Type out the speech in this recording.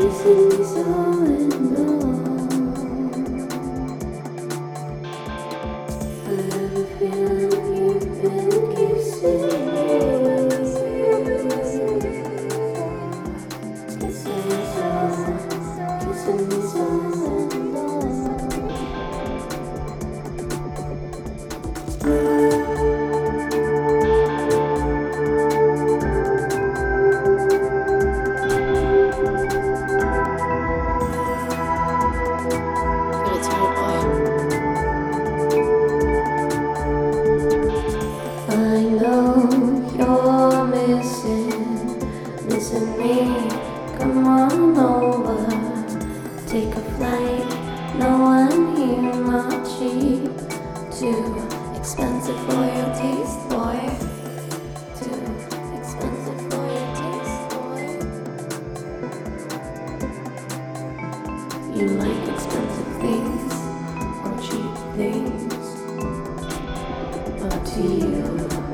Kissing me so and all. I have a feeling you've been kissing me. Kissing me so and all. I know you're missing me. Come on over, take a flight. No, I'm here, not cheap. Too expensive for your taste, boy. Too expensive for your taste, boy. You like expensive things or cheap things, but to you